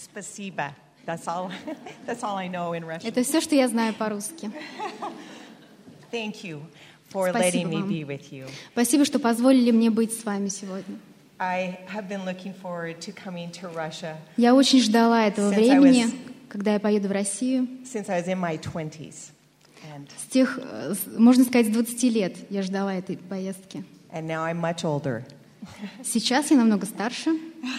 Спасибо. That's all I know in Russian. Это все, что я знаю по-русски. Thank you for letting me be with you. Спасибо, что позволили мне быть с вами сегодня. I have been looking forward to coming to Russia Я очень ждала этого времени, когда я поеду в Россию. since I was in my 20s. С тех, можно сказать, с 20 лет я ждала этой поездки. And now I'm much older. Сейчас я намного старше.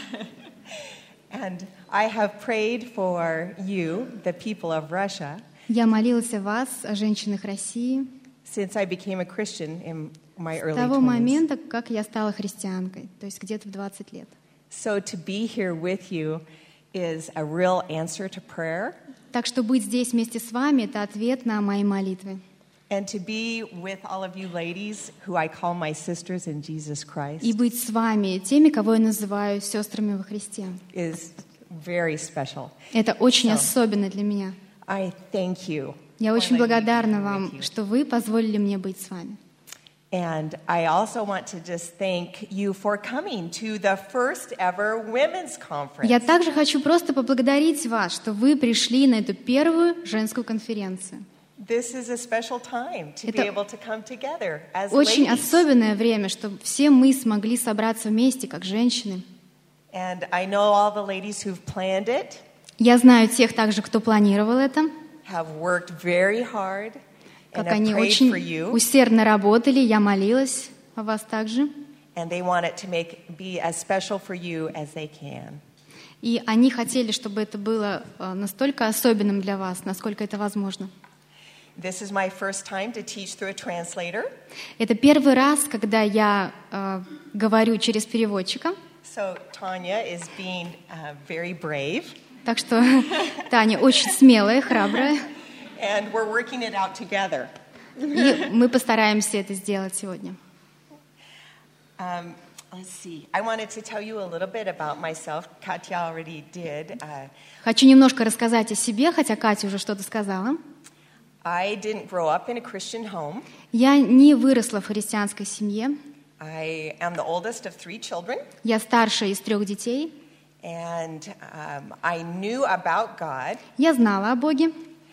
And I have prayed for you, the people of Russia, Я молилась о вас, о женщинах России, since I became a Christian in my с early того 20s. момента, как я стала христианкой, то есть где-то в 20 лет. So to be here with you is a real answer to prayer. Так что быть здесь вместе с вами — это ответ на мои молитвы. And to be with all of you ladies who I call my sisters in Jesus Christ И быть с вами, теми, кого я называю сестрами во Христе. is very special. Это очень особенно для меня. I thank you. Я for очень letting me благодарна be вам, with you. что вы позволили мне быть с вами. And I also want to just thank you for coming to the first ever women's conference. Я также хочу просто поблагодарить вас, что вы пришли на эту первую женскую конференцию. This is a special time to be Это able to come together as Очень ladies. особенное время, чтобы все мы смогли собраться вместе, как женщины. And I know all the ladies who've planned it Я знаю тех также, кто планировал это, have worked very hard and как have они prayed очень for you. усердно работали, я молилась о вас также. And they want it to be as special for you as they can. И они хотели, чтобы это было настолько особенным для вас, насколько это возможно. This is my first time to teach through a translator. Это первый раз, когда я говорю через переводчика. So Tanya is being very brave. Так что Таня очень смелая, храбрая. And we're working it out together. И мы постараемся это сделать сегодня. Let's see. I wanted to tell you a little bit about myself. Katya already did. Хочу немножко рассказать о себе, хотя Катя уже что-то сказала. I didn't grow up in a Christian home. Я не выросла в христианской семье. I am the oldest of 3 children. Я старшая из 3 детей. And I knew about God. Я знала о Боге.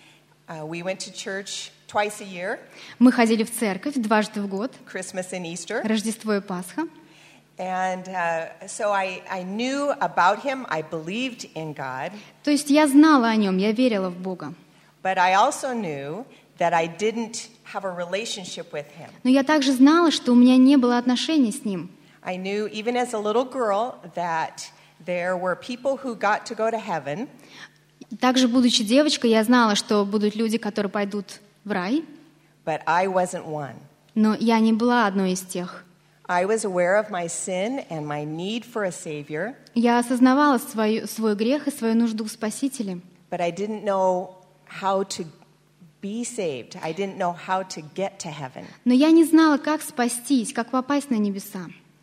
We went to church twice a year, Мы ходили в церковь дважды в год, Christmas and Easter. Рождество и Пасха. And so I knew about him. I believed in God. То есть я знала о нем, я верила в Бога. But I also knew that I didn't have a relationship with him. Но я также знала, что у меня не было отношений с ним. I knew even as a little girl that there were people who got to go to heaven. Также, будучи девочкой, я знала, что будут люди, которые пойдут в рай, But I wasn't one. но я не была одной из тех. I was aware of my sin and my need for a Savior, Я осознавала свой грех и свою нужду в Спасителе, but I didn't know how to be saved. I didn't know how to get to heaven. но я не знала, как спастись, как попасть на небеса.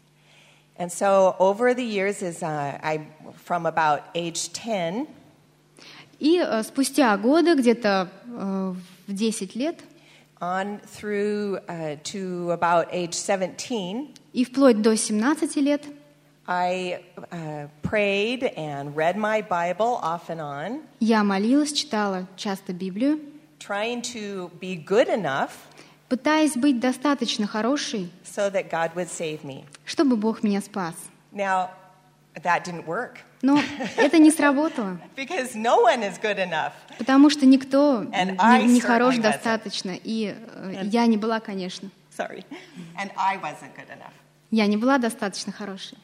And so over the years, from about age 10, И спустя годы, где-то в 10 лет, on through to about age 17, и вплоть до 17 лет, I prayed and read my Bible off and on, я молилась, читала часто Библию, trying to be good enough пытаясь быть достаточно хорошей, so that God would save me. чтобы Бог меня спас. Now, that didn't work Но это не сработало, because no one is good enough. потому что никто And I не хорош certainly wasn't. достаточно, и я не была, конечно. Sorry. And I wasn't good enough. Я не была достаточно хорошей.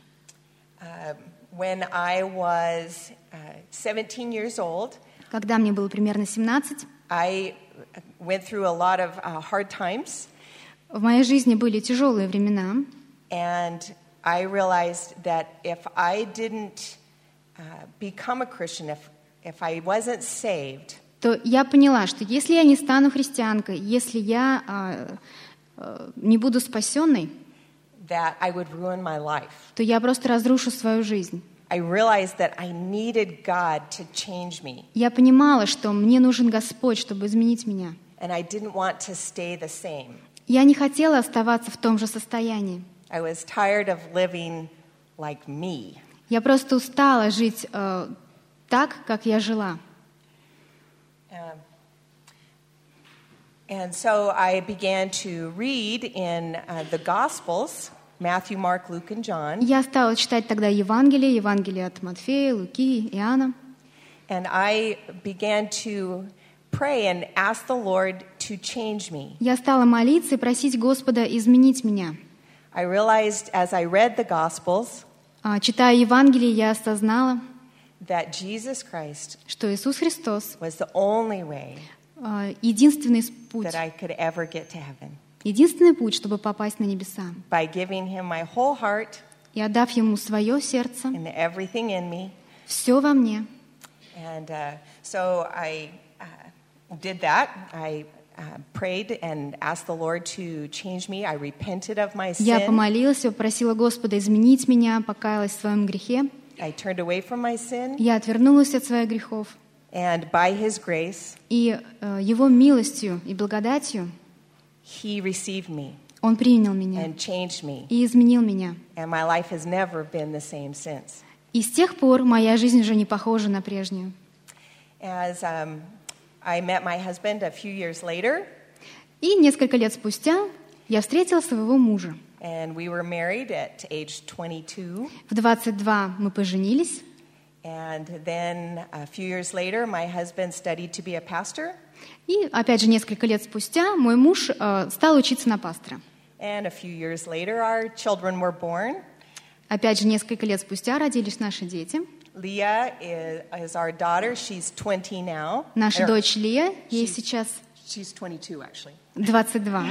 When I was 17 years old, Когда мне было примерно 17, I went through a lot of hard times, в моей жизни были тяжелые времена, and I realized that if I didn't become a Christian, if I wasn't saved, то я поняла, что если я не стану христианкой, если я не буду спасенной, that I would ruin my life. то я просто разрушу свою жизнь. I realized that I needed God to change me, Я понимала, что мне нужен Господь, чтобы изменить меня. and I didn't want to stay the same. Я не хотела оставаться в том же состоянии. I was tired of living like me. Я просто устала жить так, как я жила. And so I began to read in the Gospels, Matthew, Mark, Luke, and John. Я стала читать тогда Евангелие от Матфея, Луки, Иоанна. And I began to pray and ask the Lord to change me. Я стала молиться и просить Господа изменить меня. I realized as I read the Gospels Читая Евангелие, я осознала, that Jesus Christ что Иисус Христос was the only way единственный путь, that I could ever get to heaven. единственный путь, чтобы попасть на небеса. By giving him my whole heart И отдав Ему свое сердце, and everything in me. все во мне. And so I did that. I prayed and asked the Lord to change me. I repented of my Я sin. помолилась, попросила Господа изменить меня, покаялась в своем грехе. I turned away from my sin. Я отвернулась от своих грехов. And by his grace, И Его милостью и благодатью he received me Он принял меня and changed me. и изменил меня. And my life has never been the same since. И с тех пор моя жизнь уже не похожа на прежнюю. As I met my husband a few years later, И несколько лет спустя я встретила своего мужа. and we were married at age 22. В 22 мы поженились. And then a few years later, my husband studied to be a pastor. И опять же несколько лет спустя мой муж стал учиться на пастора. And a few years later, our children were born. Опять же несколько лет спустя родились наши дети. Leah is our daughter. She's 20 now. Наша дочь Лия, ей сейчас She's 22, actually. 22.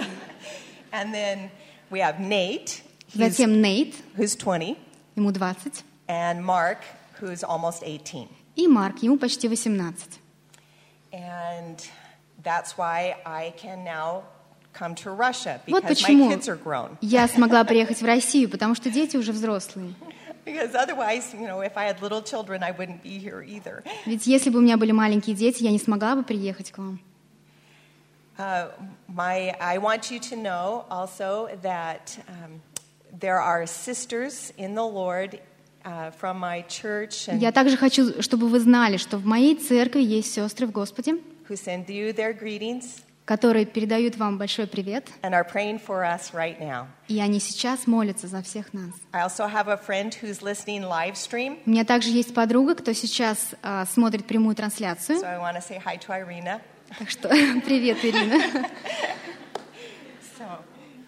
And then we have Nate, Затем Нейт, who's 20, ему 20. and Mark, who's almost 18. И Марк, ему почти 18. And that's why I can now come to Russia, Вот because my почему kids are grown. я смогла приехать в Россию, потому что дети уже взрослые. Because otherwise, if I had little children, I wouldn't be here either. Ведь если бы у меня были маленькие дети, я не смогла бы приехать к вам. I want you to know also that there are sisters in the Lord from my church Я также хочу, чтобы вы знали, что в моей церкви есть сестры в Господе, who send you their greetings которые передают вам большой привет, and are praying for us right now. и они сейчас молятся за всех нас. I also have a friend who's listening live stream, У меня также есть подруга, кто сейчас смотрит прямую трансляцию. so I want to say hi to Irina. Так что привет, Ирина. So,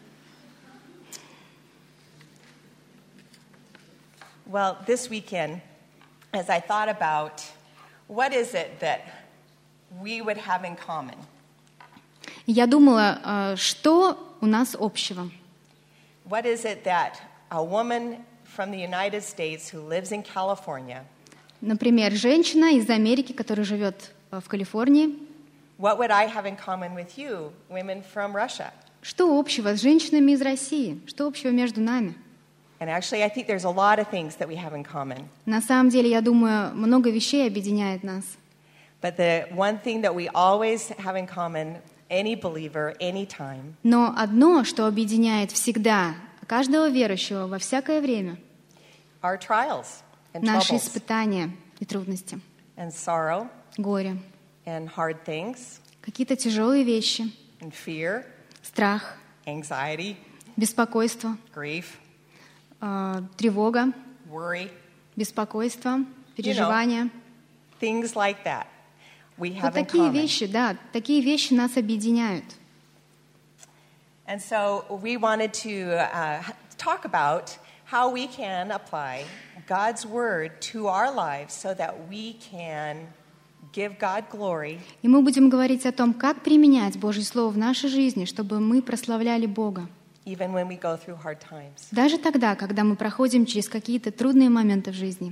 well, this weekend, as I thought about what is it that we would have in common, Я думала, что у нас общего. what is it that a woman from the United States who lives in California, Например, женщина из Америки, которая живет в Калифорнии. what would I have in common with you, women from Russia? Что общего с женщинами из России? Что общего между нами? And actually, I think there's a lot of things that we have in common. На самом деле, я думаю, много вещей объединяет нас. But the one thing that we always have in common, any believer, anytime, Но одно, что объединяет всегда каждого верующего во всякое время, are trials and наши troubles испытания и трудности, and sorrow горе, and hard things какие-то тяжелые вещи, and fear, страх, anxiety, беспокойство, grief, тревога, worry, беспокойство, переживания. things like that we Вот have in такие common. вещи, да, такие вещи нас объединяют. And so we wanted to talk about how we can apply God's word to our lives so that we can give God glory И мы будем говорить о том, как применять Божье Слово в нашей жизни, чтобы мы прославляли Бога. even when we go through hard times. Даже тогда, когда мы проходим через какие-то трудные моменты в жизни.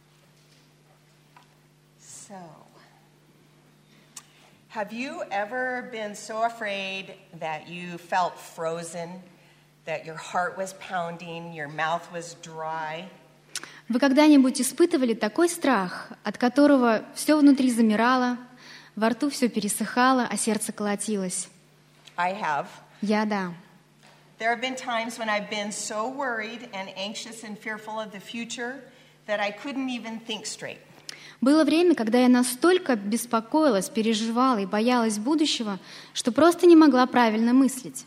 So, have you ever been so afraid that you felt frozen, that your heart was pounding, your mouth was dry? Вы когда-нибудь испытывали такой страх, от которого все внутри замирало, во рту все пересыхало, а сердце колотилось? I have. Я да. There have been times when I've been so worried and anxious and fearful of the future that I couldn't even think straight. Было время, когда я настолько беспокоилась, переживала и боялась будущего, что просто не могла правильно мыслить.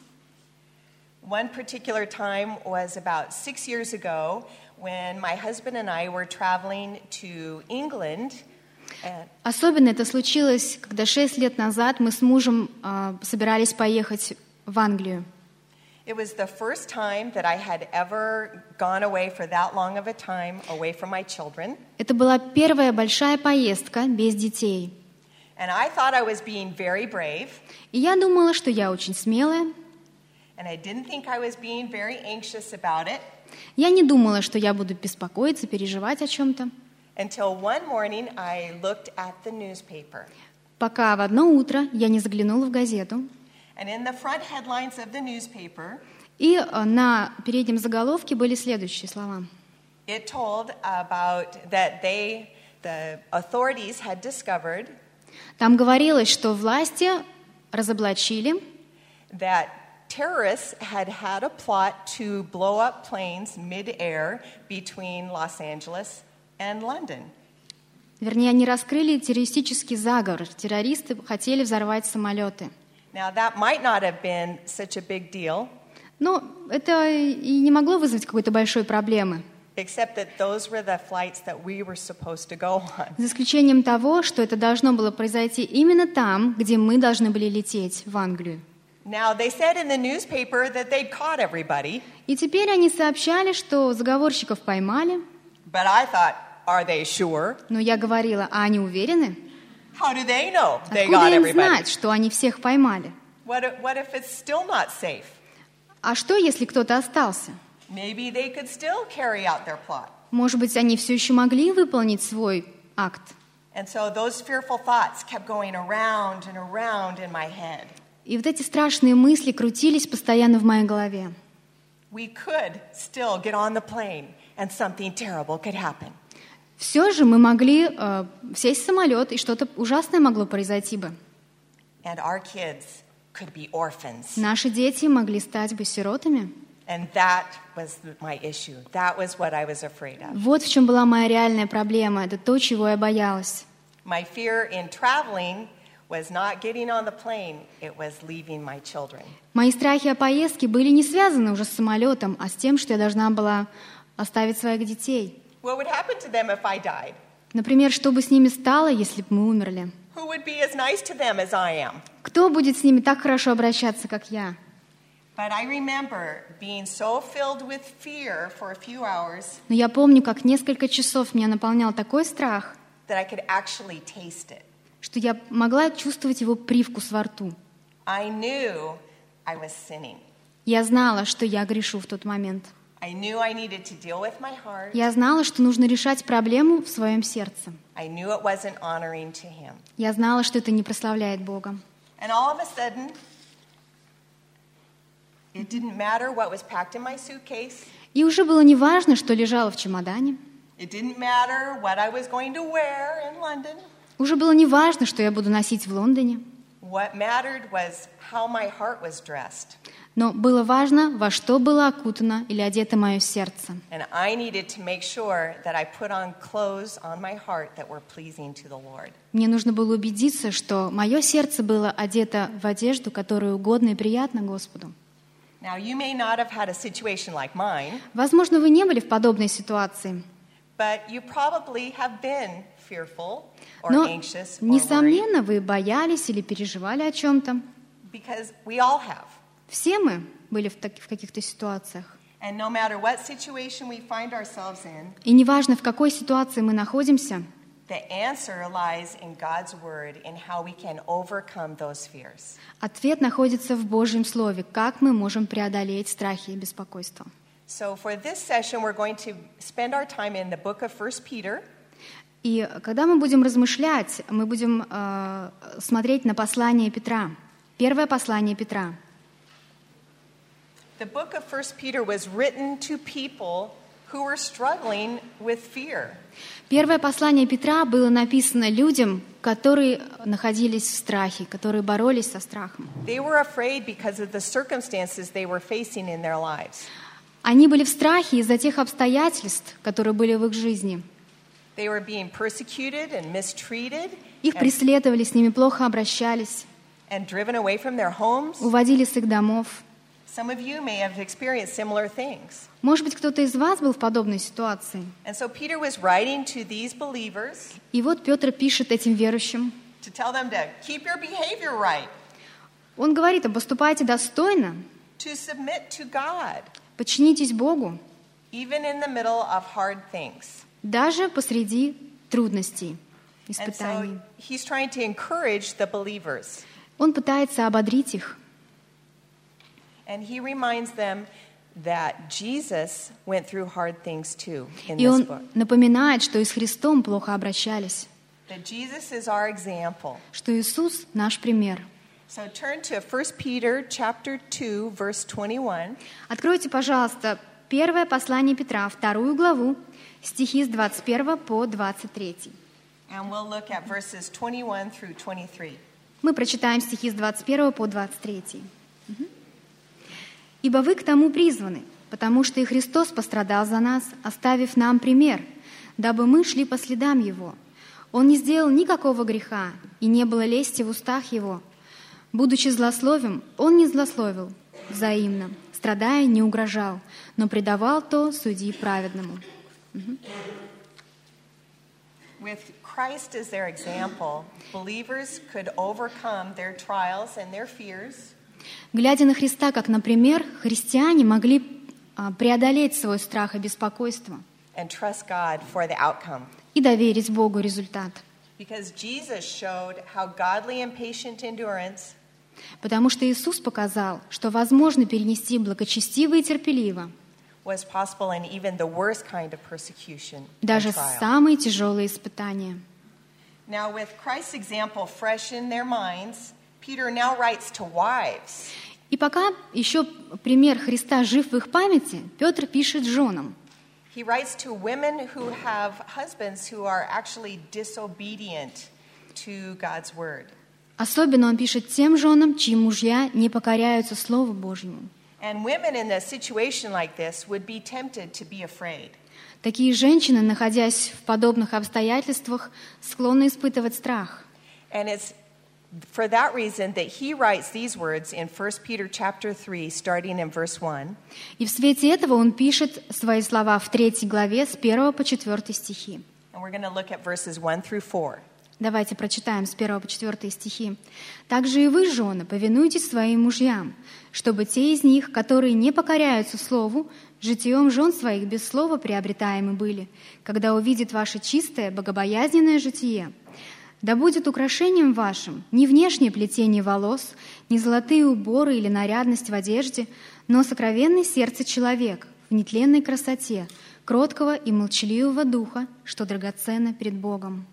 One particular time was about 6 years ago when my husband and I were traveling to England. Особенно это случилось, когда 6 лет назад мы с мужем собирались поехать в Англию. It was the first time that I had ever gone away for that long of a time away from my children. Это была первая большая поездка без детей. And I thought I was being very brave. И я думала, что я очень смелая. And I didn't think I was being very anxious about it. Я не думала, что я буду беспокоиться, переживать о чем-то. Until one morning I looked at the newspaper. Пока в одно утро я не заглянула в газету. And in the front headlines of the newspaper, И на переднем заголовке были следующие слова. it told about that the authorities had discovered Там говорилось, что власти разоблачили, that terrorists had had a plot to blow up planes mid-air between Los Angeles and London. вернее, они раскрыли террористический заговор. Террористы хотели взорвать самолеты. Now, that might not have been such a big deal, Но это и не могло вызвать какой-то большой проблемы. except that those were the flights that we were supposed to go on. За исключением того, что это должно было произойти именно там, где мы должны были лететь, в Англию. Now, they said in the newspaper that they'd caught everybody, И теперь они сообщали, что заговорщиков поймали. but I thought, are they sure? Но я говорила, а они уверены? How do they know they Откуда got им everybody? знать, что они всех поймали? What if it's still not safe? А что, если кто-то остался? Maybe they could still carry out their plot. Может быть, они все еще могли выполнить свой акт? And so those fearful thoughts kept going around and around in my head. И вот эти страшные мысли крутились постоянно в моей голове. We could still get on the plane and something terrible could happen. Все же мы могли сесть в самолет, и что-то ужасное могло произойти бы. And our kids could be orphans. Наши дети могли стать бы сиротами. And that was my issue. That was what I was afraid of. Вот в чем была моя реальная проблема. Это то, чего я боялась. My fear in traveling was not getting on the plane, it was leaving my children. Мои страхи о поездке были не связаны уже с самолетом, а с тем, что я должна была оставить своих детей. What would happen to them if I died? Например, что бы с ними стало, если бы мы умерли? Who would be as nice to them as I am? Кто будет с ними так хорошо обращаться, как я? But I remember being so filled with fear for a few hours Но я помню, как несколько часов меня наполнял такой страх, that I could actually taste it. что я могла чувствовать его привкус во рту. I knew I was sinning. Я знала, что я грешу в тот момент. I knew I needed to deal with my heart. Я знала, что нужно решать проблему в своем сердце. I knew it wasn't honoring to Him. Я знала, что это не прославляет Бога. And all of a sudden, it didn't matter what was packed in my suitcase. И уже было неважно, что лежало в чемодане. It didn't matter what I was going to wear in London. Уже было неважно, что я буду носить в Лондоне. What mattered was how my heart was dressed. Но было важно, во что было окутано или одето мое сердце. And I needed to make sure that I put on clothes on my heart that were pleasing to the Lord. Мне нужно было убедиться, что мое сердце было одето в одежду, которая угодна и приятна Господу. Now, you may not have had a situation like mine, Возможно, вы не были в подобной ситуации, but you probably have been fearful or но, anxious or worried, несомненно, вы боялись или переживали о чем-то. because we all have. Все мы были в каких-то ситуациях. And no matter what situation we find ourselves in, И неважно, в какой ситуации мы находимся, the answer lies in God's word in how we can overcome those fears. ответ находится в Божьем Слове, как мы можем преодолеть страхи и беспокойство. So for this session, we're going to spend our time in the book of 1 Peter. И когда мы будем размышлять, мы будем смотреть на послание Петра. Первое послание Петра. The book of 1 Peter was written to people who were struggling with fear. Первое послание Петра было написано людям, которые находились в страхе, которые боролись со страхом. They were afraid because of the circumstances they were facing in their lives. Они были в страхе из-за тех обстоятельств, которые были в их жизни. They were being persecuted and mistreated Их преследовали, с ними плохо обращались, and driven away from their homes. уводили с их домов. Some of you may have experienced similar things. Может быть, кто-то из вас был в подобной ситуации. And so Peter was writing to these believers И вот Петр пишет этим верующим. to tell them to keep your behavior right, Он говорит, поступайте достойно, to submit to God, подчинитесь Богу, even in the middle of hard things. даже посреди трудностей, And испытаний. so he's trying to encourage the believers. Он пытается ободрить их. And he reminds them that Jesus went through hard things too in И this он book. напоминает, что и с Христом плохо обращались, That Jesus is our example. что Иисус — наш пример. So turn to 1 Peter chapter 2, verse 21. Откройте, пожалуйста, первое послание Петра, 2 главу, стихи с 21 по 23. And we'll look at verses 21 through 23. Мы прочитаем стихи с 21 по 23. «Ибо вы к тому призваны, потому что и Христос пострадал за нас, оставив нам пример, дабы мы шли по следам Его. Он не сделал никакого греха, и не было лести в устах Его. Будучи злословим, Он не злословил взаимно, страдая, не угрожал, но предавал то судьи праведному». With Christ as their example, believers could overcome their trials and their fears Глядя на Христа как на пример, христиане могли преодолеть свой страх и беспокойство and trust God for the outcome. и доверить Богу результат. Because Jesus showed how godly and patient endurance Потому что Иисус показал, что возможно перенести благочестиво и терпеливо was possible in even the worst kind of persecution and даже trial. самые тяжелые испытания. Now, with Christ's example fresh in their minds, Peter now writes to wives. И пока еще пример Христа жив в их памяти, Петр пишет женам. He writes to women who have husbands who are actually disobedient to God's word. Особенно он пишет тем женам, чьи мужья не покоряются Слову Божьему. And women in a situation like this would be tempted to be afraid. Такие женщины, находясь в подобных обстоятельствах, склонны испытывать страх. And it's for that reason that he writes these words in 1 Peter chapter 3, starting in verse 1. И в свете этого он пишет свои слова в 3 главе с 1 по 4 стихи. And we're going to look at verses 1 through 4. Давайте прочитаем с 1 по 4 стихи. «Также и вы, жены, повинуйтесь своим мужьям, чтобы те из них, которые не покоряются слову, житием жен своих без слова приобретаемы были, когда увидят ваше чистое, богобоязненное житие. Да будет украшением вашим не внешнее плетение волос, не золотые уборы или нарядность в одежде, но сокровенный сердце человек в нетленной красоте, кроткого и молчаливого духа, что драгоценно перед Богом».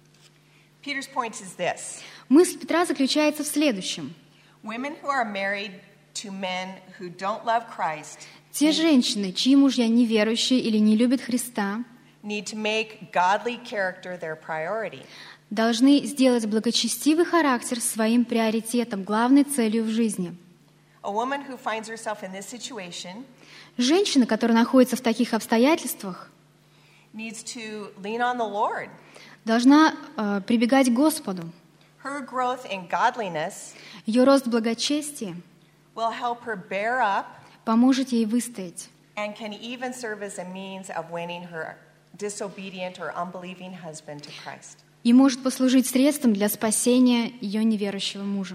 Peter's point is this. Мысль Петра заключается в следующем. Women who are married to men who don't love Christ Те женщины, чьи мужья неверующие или не любят Христа, need to make godly character their priority. должны сделать благочестивый характер своим приоритетом, главной целью в жизни. A woman who finds herself in this situation Женщина, которая находится в таких обстоятельствах, needs to lean on the Lord. должна прибегать к Господу. Her growth in godliness Ее рост в благочестии will help her bear up поможет ей выстоять and can even serve as a means of winning her disobedient or unbelieving husband to Christ. и может послужить средством для спасения ее неверующего мужа.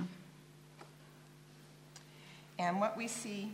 And what we see,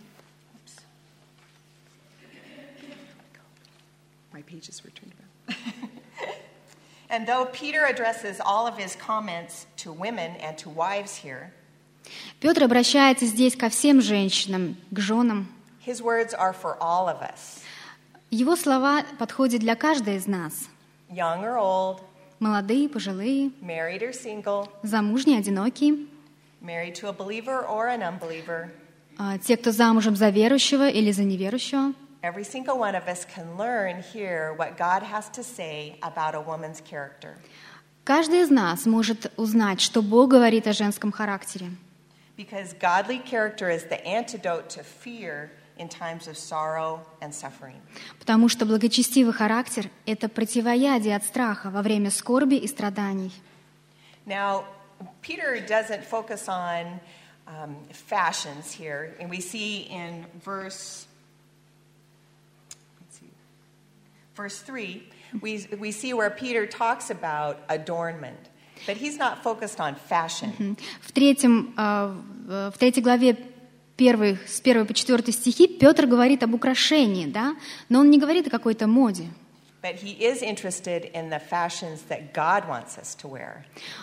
my pages were turned around. And though Peter addresses all of his comments to women and to wives here, Петр обращается здесь ко всем женщинам, к женам. his words are for all of us, Его слова подходят для каждой из нас. young or old, Молодые, пожилые, married or single, замужние, одинокие, married to a believer or an unbeliever. те, кто замужем за верующего или за неверующего. Every single one of us can learn here what God has to say about a woman's character. Каждый из нас может узнать, что Бог говорит о женском характере. Because godly character is the antidote to fear in times of sorrow and suffering. Потому что благочестивый характер — это противоядие от страха во время скорби и страданий. Now, Peter doesn't focus on fashions here, and we see in verse 3, we see where Peter talks about adornment, but he's not focused on fashion. В третьей главе с 1 по 4 стихи Петр говорит об украшении, да? Но он не говорит о какой-то моде. But he is interested in the fashions that God wants us to wear.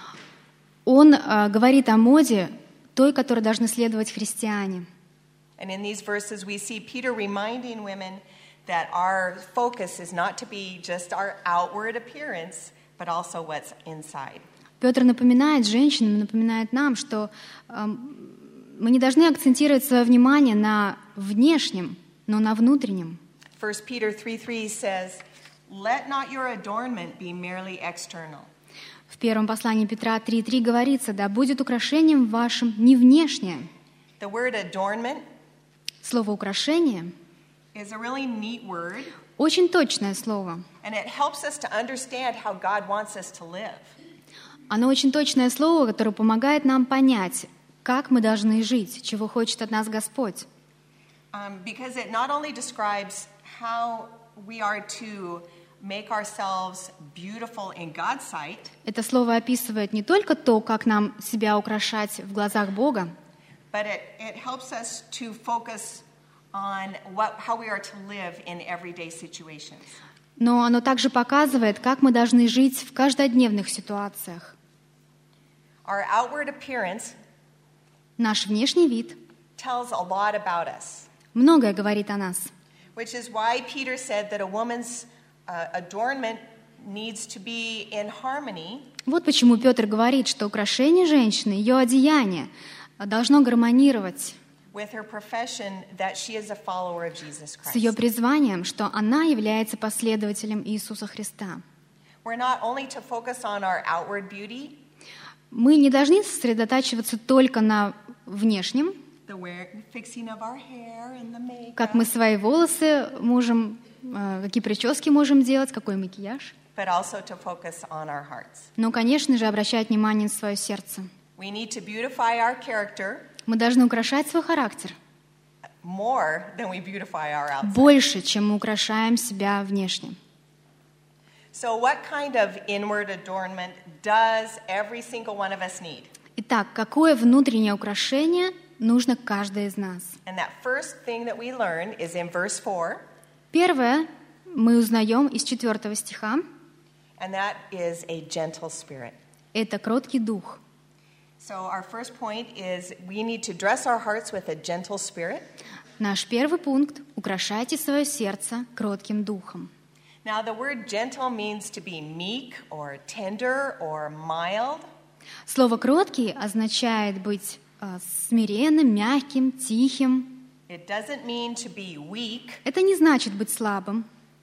Он говорит о моде той, которой должны следовать христиане. And in these verses we see Peter reminding women that our focus is not to be just our outward appearance, but also what's inside. Петр напоминает женщинам, напоминает нам, что мы не должны акцентировать свое внимание на внешнем, но на внутреннем. 1 Peter 3:3 says, "Let not your adornment be merely external." В первом послании Петра 3:3 говорится: «Да будет украшением вашим не внешнее». The word adornment Слово «украшение» is a really neat word, очень точное слово. and it helps us to understand how God wants us to live. Оно очень точное слово, которое помогает нам понять, как мы должны жить, чего хочет от нас Господь. Because it not only describes how we are to make ourselves beautiful in God's sight, Это слово описывает не только то, как нам себя украшать в глазах Бога, but it helps us to focus on how we are to live in everyday situations. но оно также показывает, как мы должны жить в каждодневных ситуациях. Our outward appearance Наш внешний вид tells a lot about us, многое говорит о нас. which is why Peter said that a woman's adornment needs to be in harmony Вот почему Петр говорит, что украшение женщины, ее одеяние, должно гармонировать with her profession that she is a follower of Jesus с ее Christ. призванием, что она является последователем Иисуса Христа. We're not only to focus on our outward beauty, Мы не должны сосредотачиваться только на внешнем, the fixing of our hair and the makeup, как мы свои волосы можем, какие прически можем делать, какой макияж. but also to focus on our hearts. Но, конечно же, обращать внимание на свое сердце. We need to beautify our character Мы должны украшать свой характер more than we beautify our outside. больше, чем мы украшаем себя внешне. So what kind of inward adornment does every single one of us need? Итак, какое внутреннее украшение нужно каждой из нас? And that first thing that we learn is in verse 4, Первое мы узнаем из 4 стиха. and that is a gentle spirit. Это кроткий дух. So our first point is we need to dress our hearts with a gentle spirit. Наш первый пункт — украшайте свое сердце кротким духом. Now the word gentle means to be meek or tender or mild. Слово «кроткий» означает быть смиренным, мягким, тихим. It doesn't mean to be weak. Это не значит быть слабым.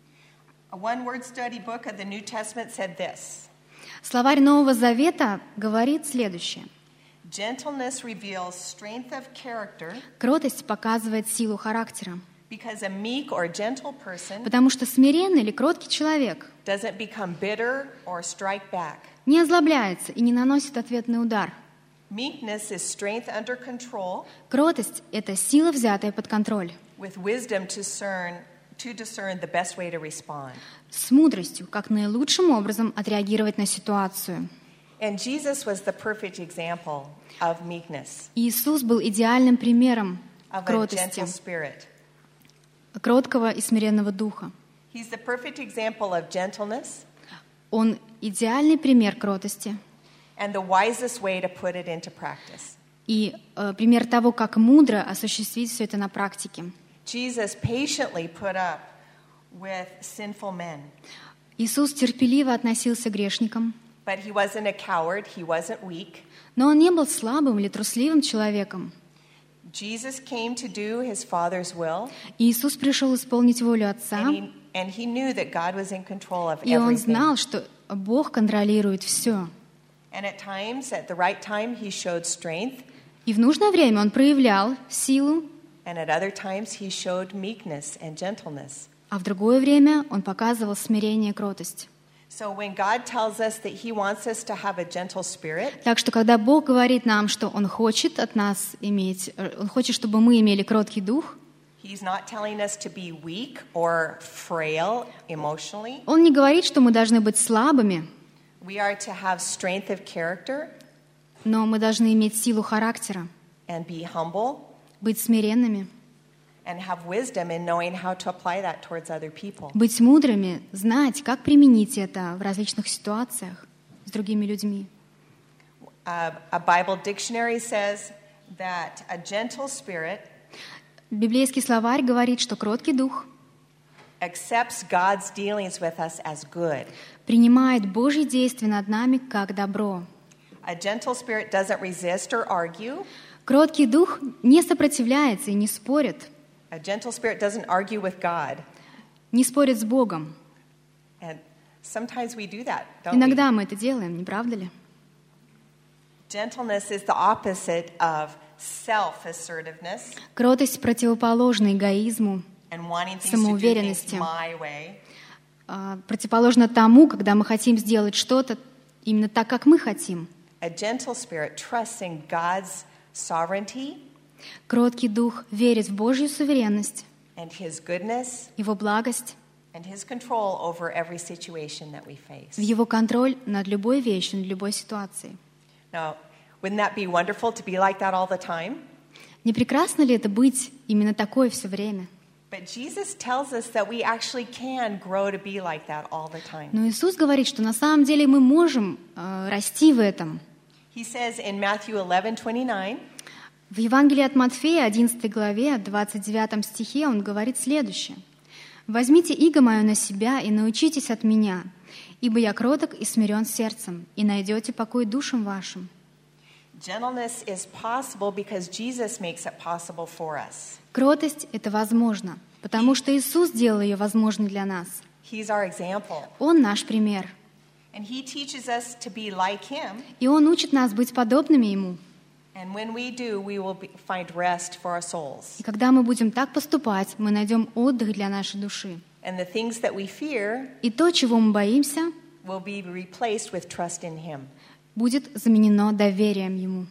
A one-word study book of the New Testament said this: Словарь Нового Завета говорит следующее. Gentleness reveals strength of character Кротость показывает силу характера, because a meek or gentle person потому что смиренный или кроткий человек doesn't become bitter or strike back. не озлобляется и не наносит ответный удар. Meekness is strength under control Кротость — это сила, взятая под контроль, with wisdom to discern the best way to respond. с мудростью, как наилучшим образом отреагировать на ситуацию. And Jesus was the perfect example of meekness, Иисус был идеальным примером of a кротости, gentle spirit. кроткого и смиренного духа. He's the perfect example of gentleness Он идеальный пример кротости and the wisest way to put it into practice. и пример того, как мудро осуществить все это на практике. Jesus patiently put up with sinful men, Иисус терпеливо относился к грешникам, but he wasn't a coward, he wasn't weak. но Он не был слабым или трусливым человеком. Jesus came to do his Father's will, Иисус пришел исполнить волю Отца, and he knew that God was in control of и Он everything. знал, что Бог контролирует все. And at times, at the right time, he showed strength, И в нужное время Он проявлял силу, And at other times he showed meekness and gentleness. а в другое время Он показывал смирение и кротость. So when God tells us that he wants us to have a gentle spirit, Так что, когда Бог говорит нам, что Он хочет от нас иметь, Он хочет, чтобы мы имели кроткий дух, he's not telling us to be weak or frail emotionally. Он не говорит, что мы должны быть слабыми, We are to have strength of character но мы должны иметь силу характера, and be humble быть смиренными, and have wisdom in knowing how to apply that towards other people. быть мудрыми, знать, как применить это в различных ситуациях с другими людьми. A Bible dictionary says that a gentle spirit Библейский словарь говорит, что кроткий дух accepts God's dealings with us as good. принимает Божьи действия над нами как добро. A gentle spirit doesn't resist or argue. Кроткий дух не сопротивляется и не спорит, A gentle spirit doesn't argue with God. не спорит с Богом. And sometimes we do that, don't we? Иногда мы это делаем, не правда ли? Gentleness is the opposite of self-assertiveness Кротость противоположна эгоизму, and wanting things to do things самоуверенности. my way. Противоположна тому, когда мы хотим сделать что-то именно так, как мы хотим. A gentle spirit trusts in God's sovereignty Кроткий дух верит в Божью суверенность, and his goodness Его благость, and his control over every situation that we в face. Его контроль над любой вещью, над любой ситуацией. Now, wouldn't that be wonderful to be like that all the time? Не прекрасно ли это быть именно такой все время? But Jesus tells us that we actually can grow to be like that all the time. Но Иисус говорит, что на самом деле мы можем расти в этом. He says in Matthew 11:29, В Евангелии от Матфея, 11 главе, 29 стихе, он говорит следующее. «Возьмите иго мое на себя и научитесь от меня, ибо я кроток и смирен сердцем, и найдете покой душам вашим». gentleness is possible because Jesus makes it possible for us. Кротость — это возможно, потому что Иисус сделал ее возможной для нас. He's our example. Он наш пример, And he teaches us to be like him. и Он учит нас быть подобными Ему. And when we do, we will find rest for our souls. И когда мы будем так поступать, мы найдем отдых для нашей души. And the things that we fear И то, чего мы боимся, will be replaced with trust in him. будет заменено доверием Ему.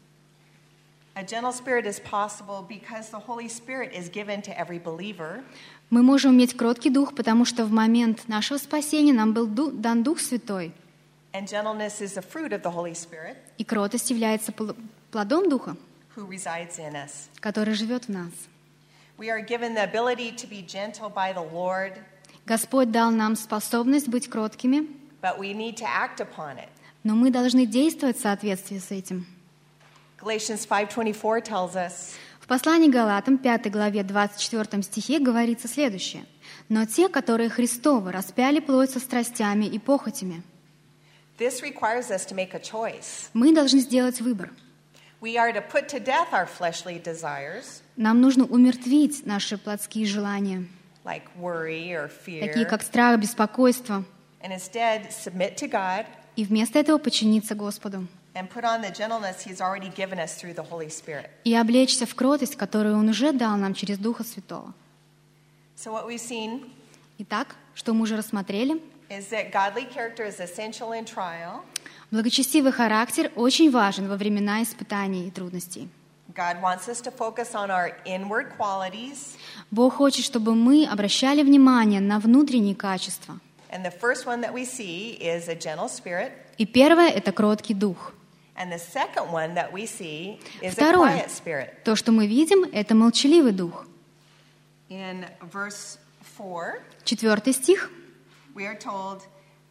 A gentle spirit is possible because the Holy Spirit is given to every believer. Мы можем иметь кроткий дух, потому что в момент нашего спасения нам был дан Дух Святой. And gentleness is a fruit of the Holy Spirit И кротость является плодом Духа, who resides in us. который живет в нас. We are given the ability to be gentle by the Lord, Господь дал нам способность быть кроткими, but we need to act upon it. но мы должны действовать в соответствии с этим. Galatians 5:24 tells us, В послании Галатам, 5 главе, 24 стихе говорится следующее. «Но те, которые Христовы, распяли плоть со страстями и похотями». this requires us to make a choice. Мы должны сделать выбор. We are to put to death our fleshly desires, Нам нужно умертвить наши плотские желания, like worry or такие fear, как страх, беспокойство, and instead submit to God и вместо этого подчиниться Господу and put on the gentleness He's already given us through the Holy Spirit. и облечься в кротость, которую Он уже дал нам через Духа Святого. So what we've seen Итак, что мы уже рассмотрели? is that godly character is essential in trial. Благочестивый характер очень важен во времена испытаний и трудностей. God wants us to focus on our inward qualities. Бог хочет, чтобы мы обращали внимание на внутренние качества. And the first one that we see is a gentle spirit. И первое — это кроткий дух. And the second one that we see is a Второе, quiet spirit. то, что мы видим, это молчаливый дух. In verse 4, 4 стих. we are told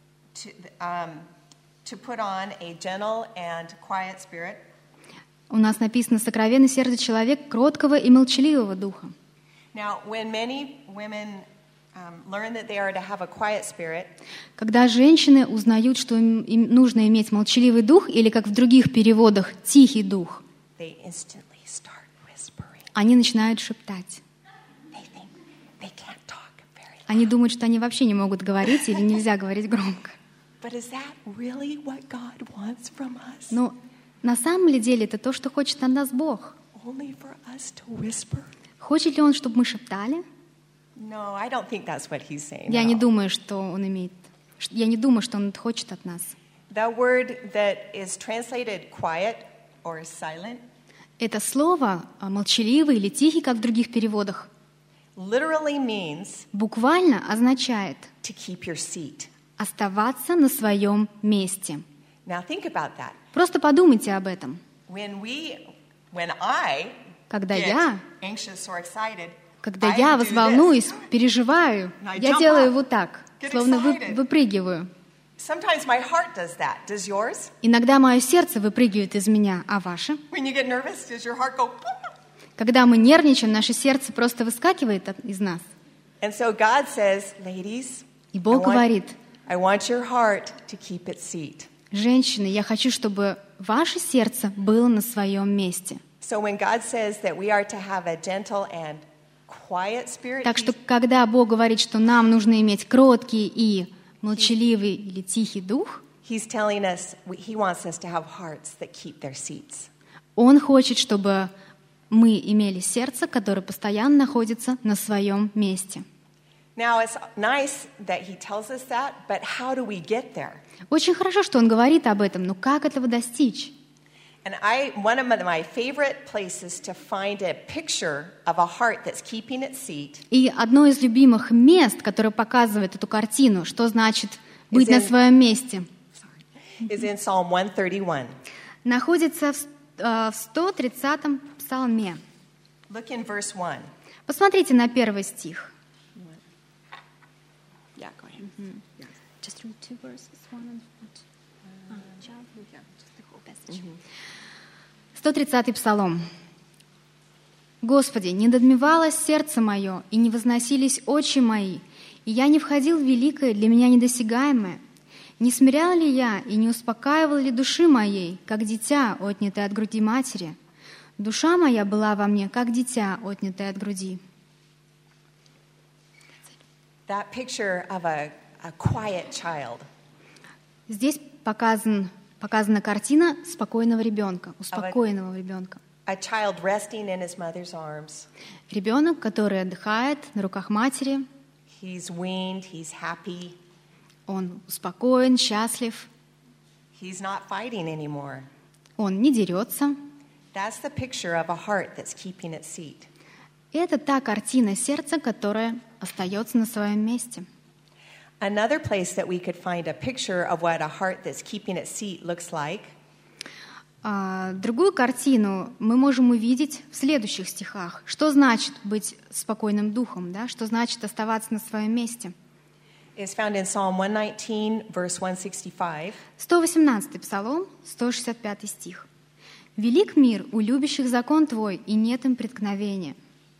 to put on a gentle and quiet spirit. У нас написано «сокровенное сердце человека кроткого и молчаливого духа». Now, when many women learn that they are to have a quiet spirit, Когда женщины узнают, что им нужно иметь молчаливый дух, или, как в других переводах, тихий дух, they instantly start whispering. они начинают шептать. They think they can't talk very loud. Они думают, что они вообще не могут говорить или нельзя говорить громко. But is that really what God wants from us? Но на самом ли деле это то, что хочет от нас Бог? Only for us to whisper? Хочет ли Он, чтобы мы шептали? No, I don't think that's what he's saying. Я at не all. думаю, что Он хочет от нас. The word that is translated quiet or silent Это слово молчаливый или тихий, как в других переводах, literally means буквально означает to keep your seat. оставаться на своем месте. Now think about that. Просто подумайте об этом. When I Когда get я anxious or excited, Когда I я do волнуюсь, this. переживаю, I я jump делаю up, вот так, get словно excited. выпрыгиваю. Sometimes my heart does that. Does yours? Иногда мое сердце выпрыгивает из меня, а ваше? When you get nervous, does your heart go? Boom? Когда мы нервничаем, наше сердце просто выскакивает из нас. And so God says, ladies, И Бог говорит: I want your heart to keep its seat. женщины, я хочу, чтобы ваше сердце было на своем месте. So when God says that we are to have a gentle and quiet spirit, Так что, когда Бог говорит, что нам нужно иметь кроткий и молчаливый или тихий дух, He's telling us He wants us to have hearts that keep their seats. Он хочет, чтобы мы имели сердце, которое постоянно находится на своем месте. Now, it's nice that He tells us that, but how do we get there? Очень хорошо, что Он говорит об этом, но как этого достичь? And one of my favorite places to find a picture of a heart that's keeping its seat И одно из любимых мест, которое показывает эту картину, что значит быть на своем месте, is in Psalm 131. находится в 130-м псалме. Look in verse 1. Посмотрите на 1 стих. Yeah, go ahead. Just read 2 verses, 1 and 130-й псалом. «Господи, не надмевалось сердце мое, и не возносились очи мои, и я не входил в великое, для меня недосягаемое. Не смирял ли я и не успокаивал ли души моей, как дитя, отнятое от груди матери? Душа моя была во мне, как дитя, отнятое от груди». That picture of a quiet child, Здесь показана картина спокойного ребенка, успокоенного ребенка. a child resting in his mother's arms. Ребенок, который отдыхает на руках матери, He's weaned, he's happy, он успокоен, счастлив, he's not fighting anymore. он не дерется. That's the picture of a heart that's keeping its seat. Это та картина сердца, которая остается на своем месте. Another place that we could find a picture of what a heart that's keeping its seat looks like Другую картину мы можем увидеть в следующих стихах. Что значит быть спокойным духом, да? Что значит оставаться на своем месте? is found in Psalm 119, verse 165. 118-й псалом, 165 стих. «Велик мир у любящих закон Твой, и нет им преткновения».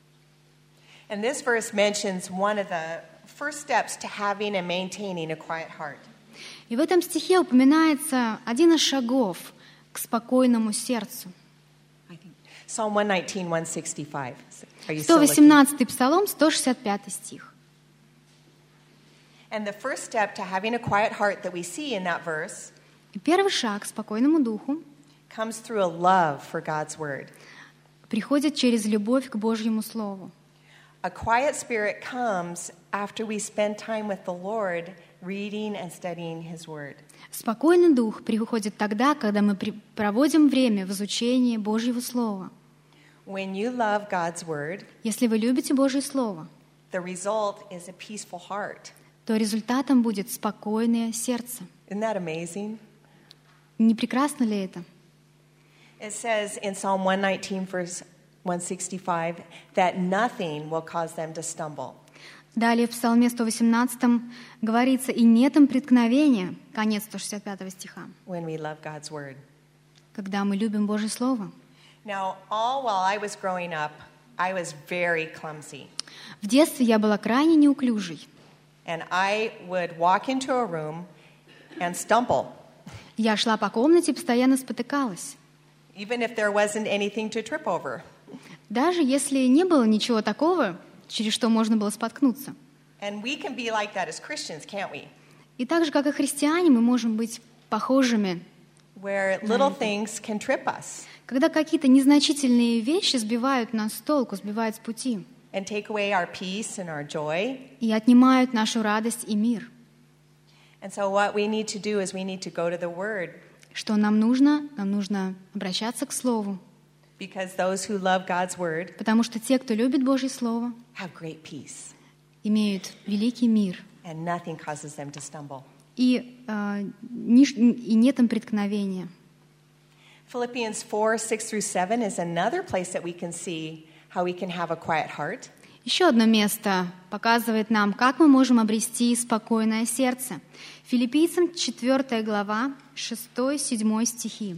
And this verse mentions one of the first steps to having and maintaining a quiet heart. И в этом стихе упоминается один из шагов к спокойному сердцу. Psalm 119, 165. Are you still looking? 118-й псалом, 165 стих. And the first step to having a quiet heart that we see in that verse И первый шаг к спокойному духу comes through a love for God's word. приходит через любовь к Божьему Слову. A quiet spirit comes after we spend time with the Lord reading and studying His word. Спокойный дух приходит тогда, когда мы проводим время в изучении Божьего Слова. When you love God's word, Если вы любите Божье Слово, the result is a peaceful heart. то результатом будет спокойное сердце. Isn't that amazing? Не прекрасно ли это? It says in Psalm 119, verse 165, that nothing will cause them to stumble. Далее в Псалме 118 говорится: «И нет им преткновения», конец 165 стиха, When we love God's word. когда мы любим Божье Слово. Now, all while I was growing up, I was very clumsy. В детстве я была крайне неуклюжей. And I would walk into a room and stumble, Я шла по комнате и постоянно спотыкалась. even if there wasn't anything to trip over. Даже если не было ничего такого, через что можно было споткнуться. And we can be like that as Christians, can't we? И так же, как и христиане, мы можем быть похожими where little things can trip us Когда какие-то незначительные вещи сбивают нас с толку, сбивают с пути and take away our peace and our joy. и отнимают нашу радость и мир. And so what we need to do is we need to go to the Word, Что нам нужно? Нам нужно обращаться к Слову, because those who love God's Word потому что те, кто любит Божье Слово, have great peace, имеют великий мир, and nothing causes them to stumble. и нет им преткновения. Philippians 4:6-7 is another place that we can see how we can have a quiet heart. Еще одно место показывает нам, как мы можем обрести спокойное сердце. Филиппийцам 4 глава, 6-7 стихи.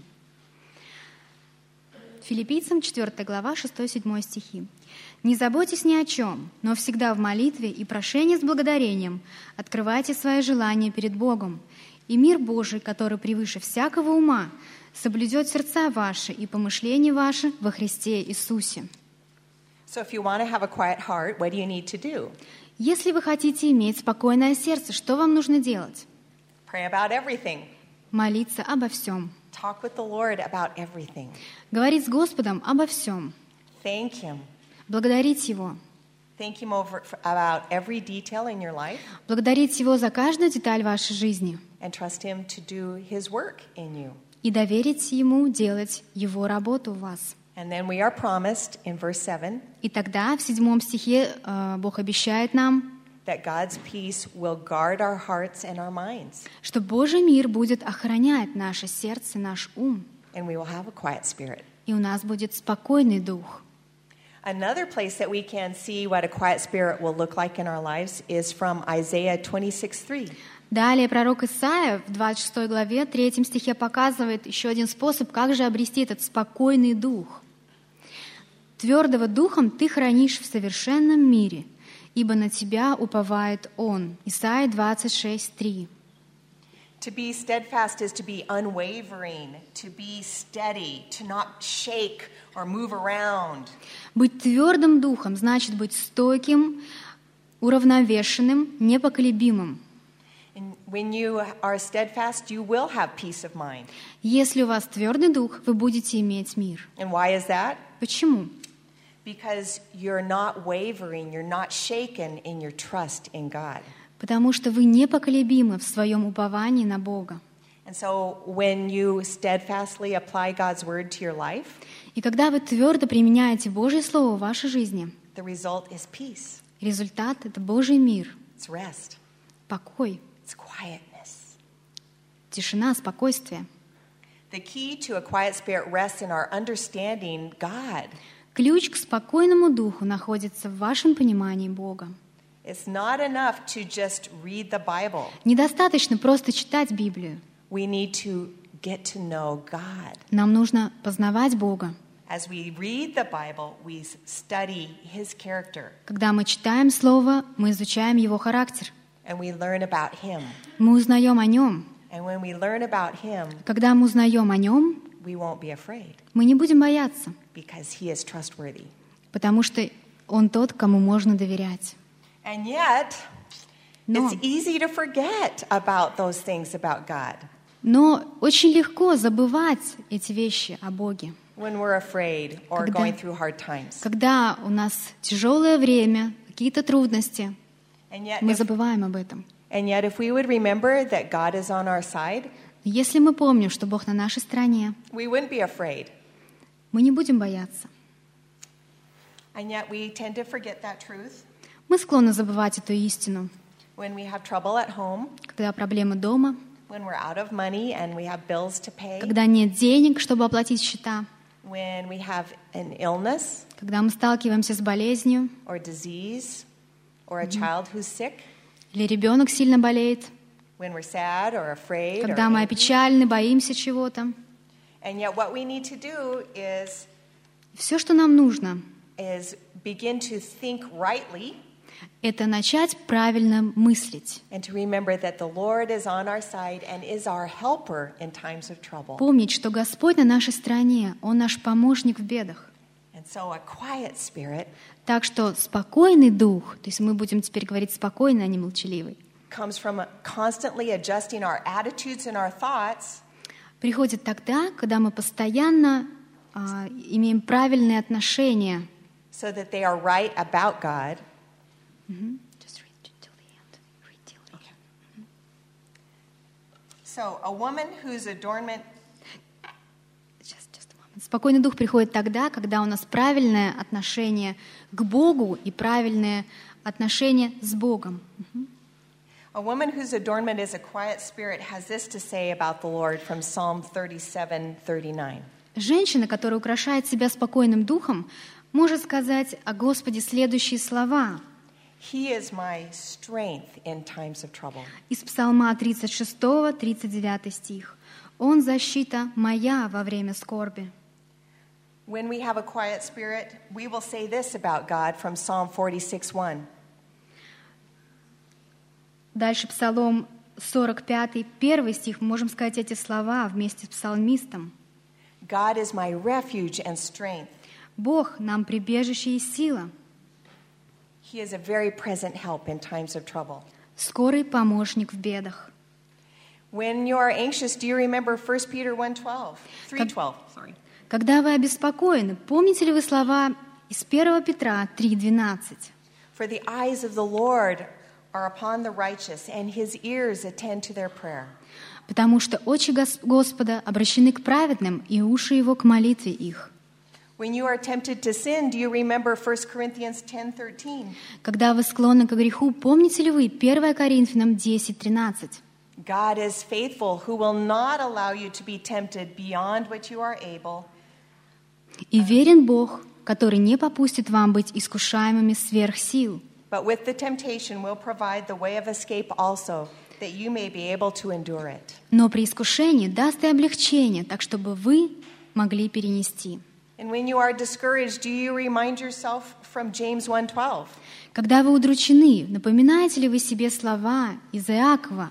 Филиппийцам 4 глава, 6-7 стихи. «Не заботьтесь ни о чем, но всегда в молитве и прошении с благодарением открывайте свои желания перед Богом, и мир Божий, который превыше всякого ума, соблюдет сердца ваши и помышления ваши во Христе Иисусе». So if you want to have a quiet heart, what do you need to do? Если вы хотите иметь спокойное сердце, что вам нужно делать? Pray about everything. Молиться обо всем. Talk with the Lord about everything. Говорить с Господом обо всем. Thank Him. Благодарить Его. Thank Him about every detail in your life, Благодарить Его за каждую деталь вашей жизни. and trust Him to do His work in you. И доверить Ему делать Его работу в вас. And then we are promised in verse 7 И тогда в 7 стихе Бог обещает нам, that God's peace will guard our hearts and our minds, что Божий мир будет охранять наше сердце, наш ум, and we will have a quiet spirit. и у нас будет спокойный дух. Another place that we can see what a quiet spirit will look like in our lives is from Isaiah 26:3. Далее пророк Исаия в 26 главе, 3 стихе показывает еще один способ, как же обрести этот спокойный дух. «Твердого духом ты хранишь в совершенном мире, ибо на тебя уповает Он». Исаия 26:3. To be steadfast is to be unwavering, to be steady, to not shake or move around. Быть твердым духом значит быть стойким, уравновешенным, непоколебимым. And when you are steadfast, you will have peace of mind. Если у вас твердый дух, вы будете иметь мир. And why is that? Почему? Because you're not wavering, you're not shaken in your trust in God. Потому что вы непоколебимы в своем уповании на Бога. And so when you steadfastly apply God's word to your life, И когда вы твердо применяете Божье Слово в вашей жизни, the result is peace. результат — это Божий мир, It's rest. покой, It's quietness. тишина, спокойствие. The key to a quiet spirit rests in our understanding God. Ключ к спокойному духу находится в вашем понимании Бога. It's not enough to just read the Bible. Недостаточно просто читать Библию. We need to get to know God. Нам нужно познавать Бога. As we read the Bible, we study His character Когда мы читаем Слово, мы изучаем Его характер. and we learn about Him. Мы узнаем о Нем. And when we learn about Him, Когда мы узнаем о Нем, we won't be afraid мы не будем бояться, because He is trustworthy. потому что Он тот, кому можно доверять. And yet, Но, it's easy to forget about those things about God но очень легко забывать эти вещи о Боге. when we're afraid or Когда- going through hard times. Когда у нас тяжелое время, какие-то трудности, And yet, мы if, забываем об этом. if we would remember that God is on our side, Если мы помним, что Бог на нашей стороне, we wouldn't be afraid. мы не будем бояться. And yet we tend to forget that truth Мы склонны забывать эту истину, when we have trouble at home, когда проблемы дома, when we're out of money and we have bills to pay, когда нет денег, чтобы оплатить счета, when we have an illness когда мы сталкиваемся с болезнью, or disease or a child who's sick, или ребенок сильно болеет, when we're sad or afraid or когда мы angry. опечалены, боимся чего-то. And yet what we need to do is Все, что нам нужно, begin to think rightly это начать правильно мыслить, and to remember that the Lord is on our side and is our helper in times of trouble. помнить, что Господь на нашей стороне, Он наш помощник в бедах. And so a quiet spirit Так что спокойный дух, то есть мы будем теперь говорить спокойно, а не молчаливый, comes from constantly adjusting our attitudes and our thoughts приходит тогда, когда мы постоянно имеем правильные отношения. so that they are right about God. Just read till the end. Read till the end. So, a woman whose adornment Just a moment. Спокойный дух приходит тогда, когда у нас правильное отношение к Богу и правильное отношение с Богом. A woman whose adornment is a quiet spirit has this to say about the Lord from Psalm 37:39. Женщина, которая украшает себя спокойным духом, может сказать о Господе следующие слова He is my strength in times of trouble. из Псалма 36, 39 стих. «Он защита моя во время скорби». When we have a quiet spirit, we will say this about God from Psalm 46:1. Дальше Псалом 45, 1 стих, мы можем сказать эти слова вместе с псалмистом. God is my refuge and strength. «Бог нам прибежище и сила, He is a very present help in times of trouble. скорый помощник в бедах». When you are anxious, do you remember 1 Peter 1:12? 3:12, sorry. Когда вы обеспокоены, помните ли вы слова из 1 Петра 3:12? For the eyes of the Lord are upon the righteous, and his ears attend to their prayer. Потому что очи Господа обращены к праведным, и уши Его к молитве их. When you are tempted to sin, do you remember 1 Corinthians 10:13? Когда вы склонны к греху, помните ли вы 1 Коринфянам 10:13? God is faithful, who will not allow you to be tempted beyond what you are able, «И верен Бог, который не попустит вам быть искушаемыми сверх сил, but with the temptation will provide the way of escape also, that you may be able to endure it. но при искушении даст и облегчение, так чтобы вы могли перенести». And when you are discouraged, do you remind yourself from James 1:12? Когда вы удручены, напоминаете ли вы себе слова из Иакова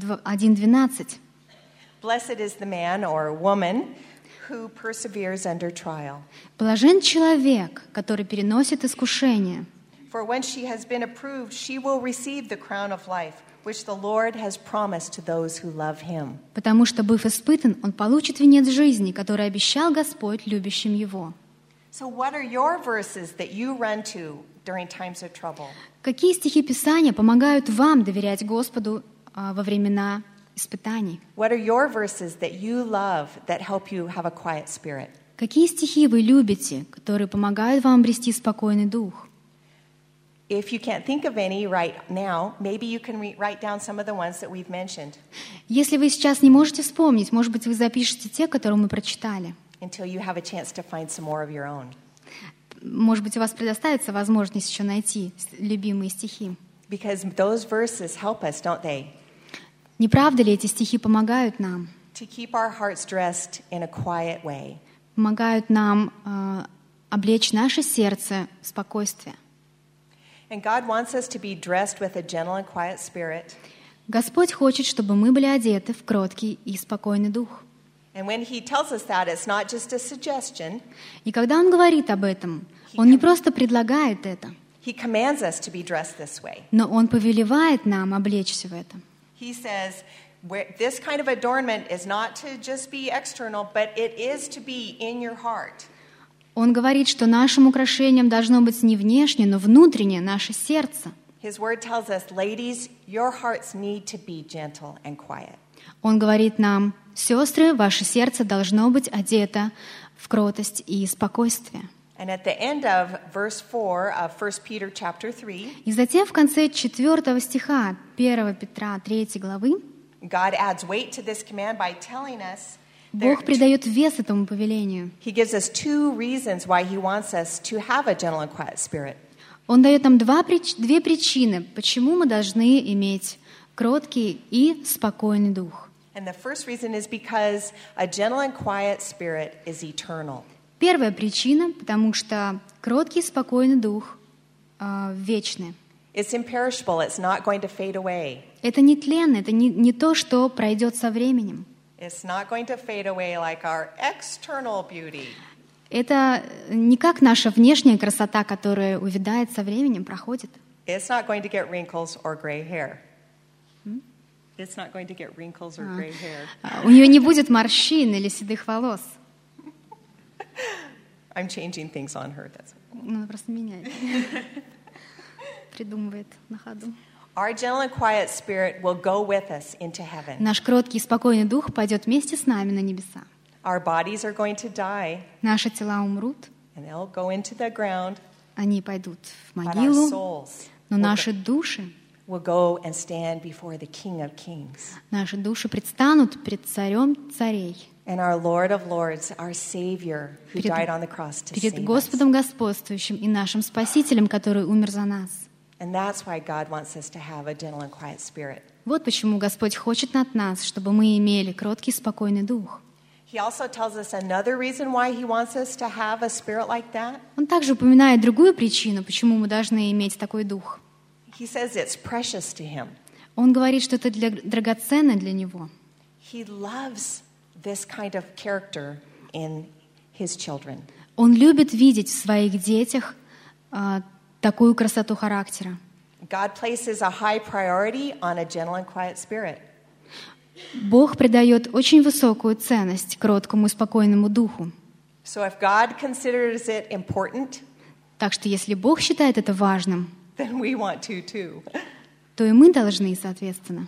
1:12? Blessed is the man or woman who perseveres under trial. «Блажен человек, который переносит искушение, For when she has been approved, she will receive the crown of life, which the Lord has promised to those who love him. потому что, быв испытан, он получит венец жизни, который обещал Господь любящим его». So what are your verses that you run to during times of trouble? Какие стихи Писания помогают вам доверять Господу во времена испытаний? What are your verses that you love that help you have a quiet spirit? Какие стихи вы любите, которые помогают вам обрести спокойный дух? If you can't think of any right now, maybe you can write down some of the ones that we've mentioned Если вы сейчас не можете вспомнить, может быть, вы запишете те, которые мы прочитали. until you have a chance to find some more of your own. Может быть, у вас предоставится возможность еще найти любимые стихи. Because those verses help us, don't they? Не правда ли эти стихи помогают нам? To keep our hearts dressed in a quiet way. Помогают нам облечь наше сердце в спокойствие. And God wants us to be dressed with a gentle and quiet spirit. Господь хочет, чтобы мы были одеты в кроткий и спокойный дух. And when He tells us that, it's not just a suggestion. И когда Он говорит об этом, Он не просто предлагает это, He commands us to be dressed this way. но Он повелевает нам облечься в это. He says, this kind of adornment is not to just be external, but it is to be in your heart. Он говорит, что нашим украшением должно быть не внешне, но внутреннее, наше сердце. His word tells us, ladies, your hearts need to be gentle and quiet. Он говорит нам: «Сестры, ваше сердце должно быть одето в кротость и спокойствие». And at the end of verse 4 of 1 Peter chapter 3, И затем в конце 4 стиха 1 Петра 3 главы God adds weight to this command by telling us Бог придает вес этому повелению. He gives us two reasons why He wants us to have a gentle and quiet spirit. Он дает нам две причины, почему мы должны иметь кроткий и спокойный дух. And the first reason is because a gentle and quiet spirit is eternal. Первая причина, потому что кроткий и спокойный дух вечны. It's imperishable. It's not going to fade away. Это нетленно, это не то, что пройдет со временем. It's not going to fade away like our external beauty. Это не как наша внешняя красота, которая увядает со временем, проходит. It's not going to get wrinkles or gray hair. It's not going to get wrinkles or gray hair. У нее не будет морщин или седых волос. I'm changing things on her. Она просто меняет. Придумывает на ходу. Our gentle and quiet spirit will go with us into heaven. Наш кроткий и спокойный дух пойдет вместе с нами на небеса. Our bodies are going to die, Наши тела умрут, and they'll go into the ground, они пойдут в but our могилу, souls но наши души, will go and stand before the King of Kings. наши души предстанут пред царем царей, And our Lord of Lords, our Savior, who died on the cross to перед save us. Господом Господствующим и нашим Спасителем, который умер за нас. And that's why God wants us to have a gentle and quiet spirit. Вот почему Господь хочет от нас, чтобы мы имели кроткий, спокойный дух. He also tells us another reason why He wants us to have a spirit like that. Он также упоминает другую причину, почему мы должны иметь такой дух. He says it's precious to Him. Он говорит, что это драгоценно для Него. He loves this kind of character in His children. Он любит видеть в своих детях такую красоту характера. God places a high priority on a gentle and quiet spirit. Бог придает очень высокую ценность кроткому и спокойному духу. So if God considers it important, Так что если Бог считает это важным, then we want to too. то и мы должны, соответственно.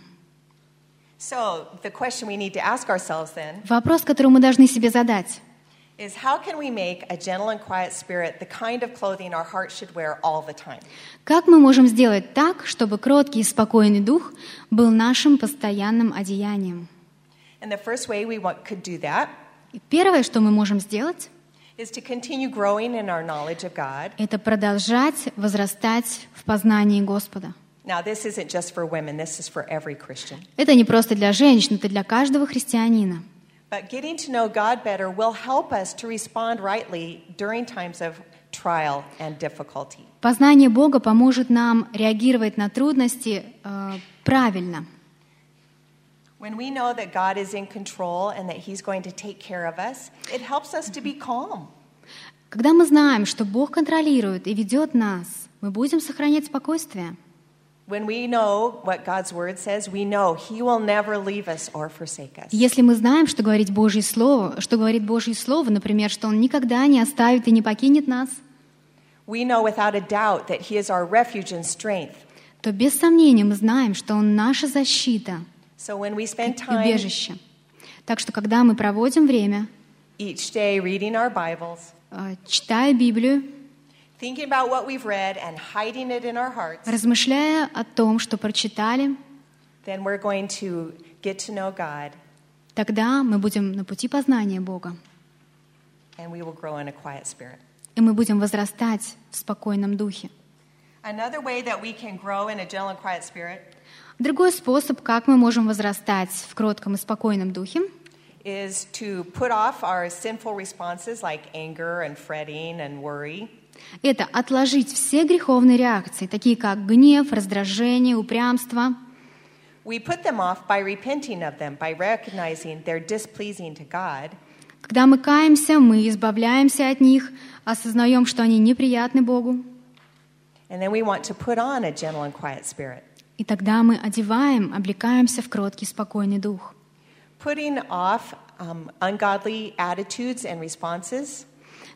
So the question we need to ask ourselves then Вопрос, который мы должны себе задать, is how can we make a gentle and quiet spirit the kind of clothing our heart should wear all the time? как мы можем сделать так, чтобы кроткий и спокойный дух был нашим постоянным одеянием? And the first way we could do that И первое, что мы можем сделать, is to continue growing in our knowledge of God. это продолжать возрастать в познании Господа. Now, this isn't just for women, this is for every Christian. Это не просто для женщин, это для каждого христианина. But getting to know God better will help us to respond rightly during times of trial and difficulty. Познание Бога поможет нам реагировать на трудности правильно. When we know that God is in control and that He's going to take care of us, it helps us to be calm. Когда мы знаем, что Бог контролирует и ведет нас, мы будем сохранять спокойствие. When we know what God's Word says, we know He will never leave us or forsake us. Если мы знаем, что говорит Божье Слово, например, что Он никогда не оставит и не покинет нас, We know without a doubt that He is our refuge and strength. то без сомнения мы знаем, что Он наша защита So when we spend и time убежище. Так что, когда мы проводим время, each day reading our Bibles, читая Библию, thinking about what we've read and hiding it in our hearts, размышляя о том, что прочитали, then we're going to get to know God тогда мы будем на пути познания Бога, and we will grow in a quiet spirit. и мы будем возрастать в спокойном духе. Another way that we can grow in a gentle and quiet spirit Другой способ, как мы можем возрастать в кротком и спокойном духе, is to put off our sinful responses like anger and fretting and worry. это отложить все греховные реакции, такие как гнев, раздражение, упрямство. We put them off by repenting of them, by recognizing they're displeasing to God. Когда мы каемся, мы избавляемся от них, осознаем, что они неприятны Богу. And then we want to put on a gentle and quiet spirit. И тогда мы облекаемся в кроткий, спокойный дух. Putting off ungodly attitudes and responses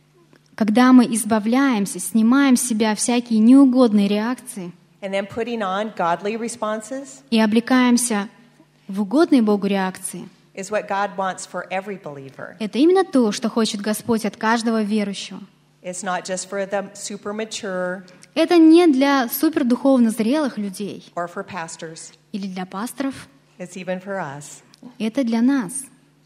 Когда мы избавляемся, снимаем с себя всякие неугодные реакции and then putting on godly responses и облекаемся в угодные Богу реакции, is what God wants for every believer. это именно то, что хочет Господь от каждого верующего. It's not just for the super mature Это не для супердуховно зрелых людей or for pastors. или для пасторов. It's even for us. Это для нас,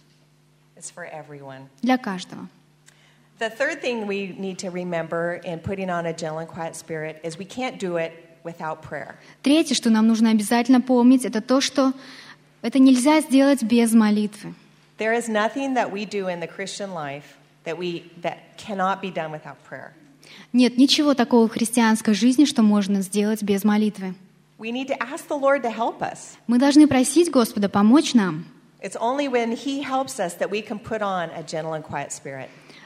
It's for everyone. для каждого. The third thing we need to remember in putting on a gentle and quiet spirit is we can't do it without prayer. Третье, что нам нужно обязательно помнить, это то, что это нельзя сделать без молитвы. There is nothing that we do in the Christian life that cannot be done without prayer. Нет ничего такого в христианской жизни, что можно сделать без молитвы. We need to ask the Lord to help us. Мы должны просить Господа помочь нам. It's only when He helps us that we can put on a gentle and quiet spirit.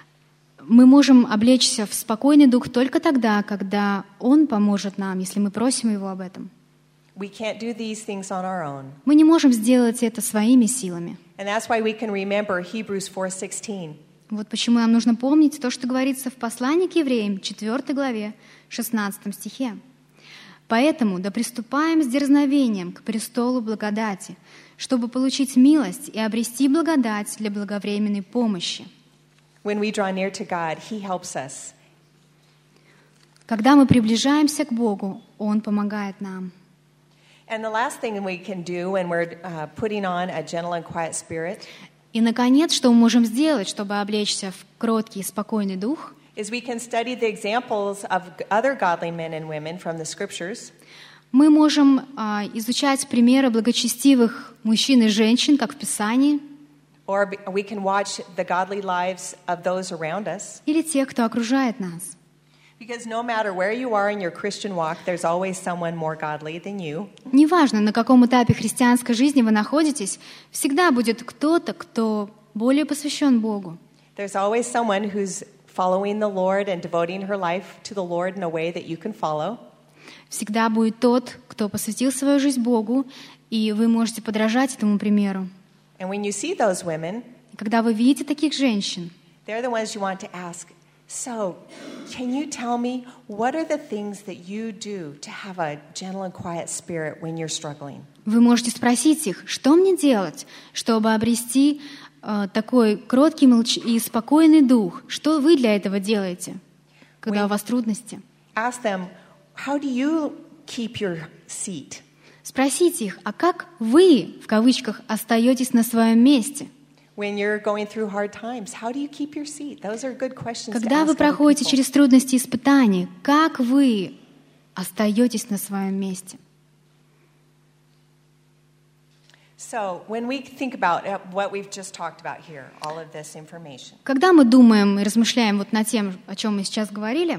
Мы можем облечься в спокойный дух только тогда, когда Он поможет нам, если мы просим Его об этом. We can't do these things on our own. Мы не можем сделать это своими силами. And that's why we can remember Hebrews 4:16. Вот почему нам нужно помнить то, что говорится в послании к евреям, 4 главе, 16 стихе. «Поэтому да приступаем с дерзновением к престолу благодати, чтобы получить милость и обрести благодать для благовременной помощи». When we draw near to God, He helps us. Когда мы приближаемся к Богу, Он помогает нам. And the last thing we can do when we're putting on a gentle and quiet spirit И, наконец, что мы можем сделать, чтобы облечься в кроткий и спокойный дух, is we can study the examples of other godly men and women from the scriptures. мы можем изучать примеры благочестивых мужчин и женщин, как в Писании, Or we can watch the godly lives of those around us. или тех, кто окружает нас. Because no matter where you are in your Christian walk, there's always someone more godly than you. Неважно, на каком этапе христианской жизни вы находитесь, всегда будет кто-то, кто более посвящен Богу. There's always someone who's following the Lord and devoting her life to the Lord in a way that you can follow. Всегда будет тот, кто посвятил свою жизнь Богу, и вы можете подражать этому примеру. And when you see those women, И когда вы видите таких женщин, they're the ones you want to ask, so, can you tell me what are the things that you do to have a gentle and quiet spirit when you're struggling? вы можете спросить их, что мне делать, чтобы обрести такой кроткий и спокойный дух? Что вы для этого делаете, когда у вас трудности? Ask them, how do you keep your seat? Спросите их, а как вы, в кавычках, остаетесь на своем месте? When you're going through hard times, how do you keep your seat? Those are good questions to Когда ask вы other проходите people. через трудности и испытания, как вы остаетесь на своем месте? So, when we think about what we've just talked about here, all of this information, Когда мы думаем и размышляем вот над тем, о чем мы сейчас говорили,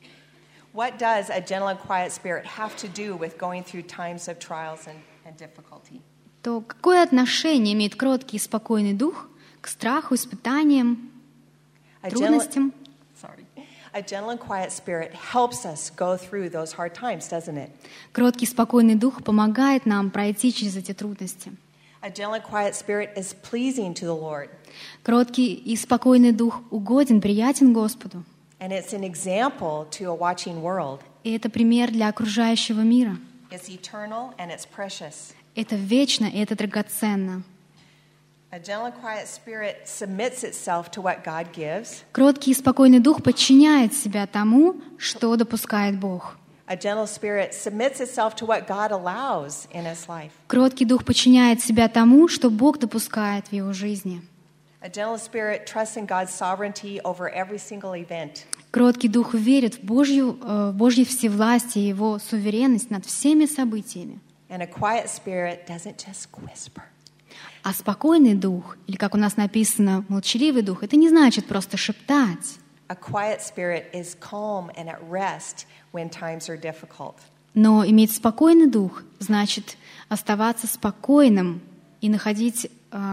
what does a gentle and quiet spirit have to do with going through times of trials and difficulty? то какое отношение имеет кроткий и спокойный дух к страху, испытаниям, A трудностям? gentle and quiet spirit helps us go through those hard times, doesn't it? Кроткий и спокойный дух помогает нам пройти через эти трудности. A gentle and quiet spirit is pleasing to the Lord, Кроткий и спокойный дух угоден, приятен Господу. and it's an example to a watching world. И это пример для окружающего мира. It's eternal and it's precious. Это вечно и это драгоценно. A gentle and quiet spirit submits itself to what God gives. Кроткий и спокойный дух подчиняет себя тому, что допускает Бог. A gentle spirit submits itself to what God allows in its life. Кроткий дух подчиняет себя тому, что Бог допускает в его жизни. A gentle spirit trusts in God's sovereignty over every single event. Кроткий дух верит в Божье всевластие и его суверенность над всеми событиями. And a quiet spirit doesn't just whisper. А спокойный дух, или как у нас написано, молчаливый дух, это не значит просто шептать. A quiet spirit is calm and at rest when times are difficult. Но иметь спокойный дух значит оставаться спокойным и находить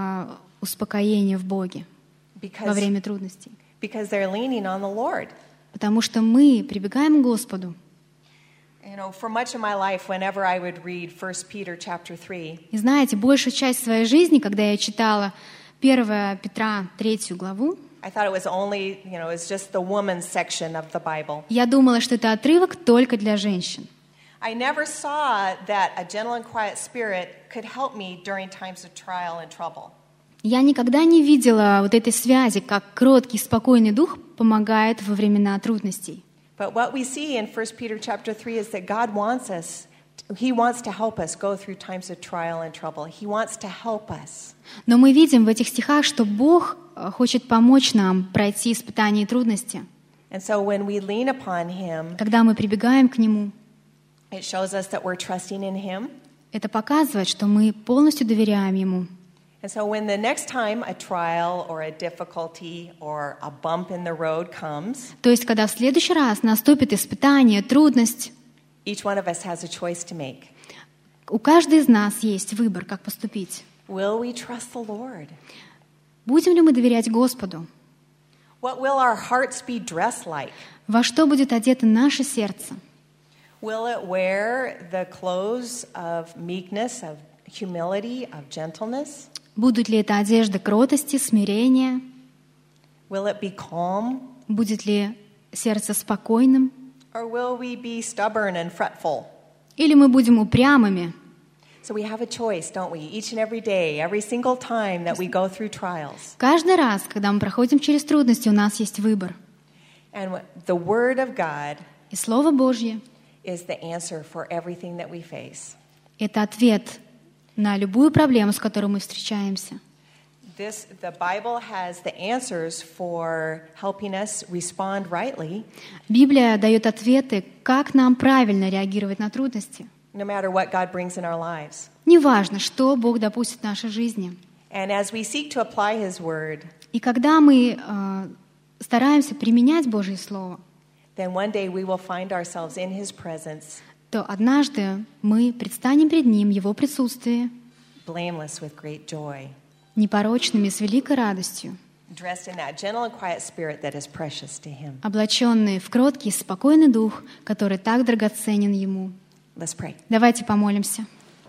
успокоение в Боге во время трудностей. Because they're leaning on the Lord. Потому что мы прибегаем к Господу. You know, for much of my life, whenever I would read 1 Peter chapter 3, И знаете, большую часть своей жизни, когда я читала 1 Петра 3 главу, I thought it was only, you know, it's just the woman's section of the Bible. я думала, что это отрывок только для женщин. I never saw that a gentle and quiet spirit could help me during times of trial and trouble. Я никогда не видела вот этой связи, как кроткий, спокойный дух помогает во времена трудностей. But what we see in 1 Peter chapter 3 is that God wants us, He wants to help us go through times of trial and trouble. He wants to help us. Но мы видим в этих стихах, что Бог хочет помочь нам пройти испытания и трудности. And so when we lean upon Him, Когда мы прибегаем к Нему, it shows us that we're trusting in Him. это показывает, что мы полностью доверяем Ему. And so when the next time a trial or a difficulty or a bump in the road comes, То есть, когда в следующий раз наступит испытание, трудность, each one of us has a choice to make. у каждой из нас есть выбор, как поступить. Will we trust the Lord? Будем ли мы доверять Господу? What will our hearts be dressed like? Во что будет одето наше сердце? Will it wear the clothes of meekness, of humility, of gentleness? Будут ли это одежды кротости, смирения? Will it be calm? Будет ли сердце спокойным? Or will we be stubborn and fretful? Или мы будем упрямыми? So we have a choice, don't we? Each and every day, every single time that we go through trials. Каждый раз, когда мы проходим через трудности, у нас есть выбор. And the Word of God И Слово Божье is the answer for everything that we face. — это ответ на любую проблему, с которой мы встречаемся. The Bible has the answers for helping us respond rightly, Библия дает ответы, как нам правильно реагировать на трудности. no matter what God brings in our lives. Неважно, что Бог допустит в нашей жизни. And as we seek to apply His Word, И когда мы стараемся применять Божье Слово, then one day we will find ourselves in His presence, то однажды мы предстанем пред Ним, в Его присутствии, blameless with great joy, непорочными, с великой радостью, dressed in that gentle and quiet spirit that is precious to Him. облаченные в кроткий, спокойный дух, который так драгоценен Ему. Let's pray. Давайте помолимся.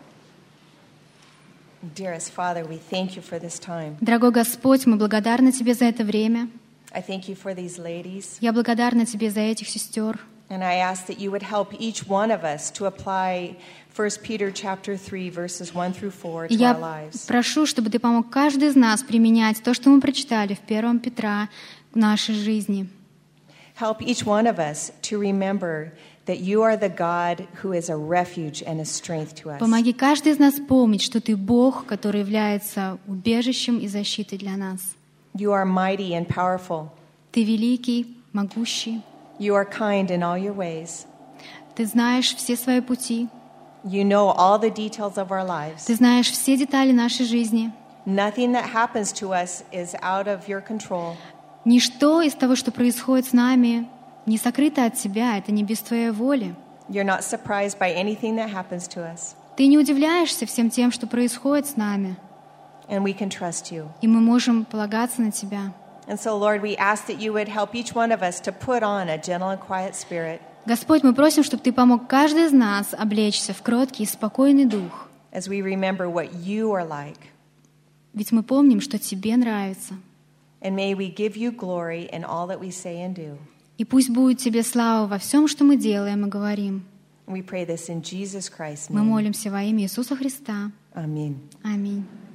Dearest Father, we thank you for this time. Дорогой Господь, мы благодарны Тебе за это время. I thank you for these ladies, Я благодарна Тебе за этих сестер. and I ask that you would help each one of us to apply 1 Peter chapter 3 verses 1 through 4 И to our я lives. прошу, чтобы Ты помог каждый из нас применять то, что мы прочитали в 1 Петра в нашей жизни. Help each one of us to remember that you are the God who is a refuge and a strength to us. Помоги каждый из нас помнить, что Ты Бог, который является убежищем и защитой для нас. You are mighty and powerful. Ты великий, могущий. You are kind in all your ways. Ты знаешь все свои пути. You know all the details of our lives. Ты знаешь все детали нашей жизни. Nothing that happens to us is out of your control. Ничто из того, что происходит с нами, не сокрыто от Тебя, это не без Твоей воли. You're not surprised by anything that happens to us. Ты не удивляешься всем тем, что происходит с нами, And we can trust you. и мы можем полагаться на Тебя. And so, Lord, we ask that you would help each one of us to put on a gentle and quiet spirit Господь, мы просим, чтобы Ты помог каждый из нас облечься в кроткий и спокойный дух, as we remember what you are like. ведь мы помним, что Тебе нравится. And may we give you glory in all that we say and do. И пусть будет Тебе слава во всем, что мы делаем и говорим. We pray this in Jesus Christ's Мы name. молимся во имя Иисуса Христа. Amen. Аминь.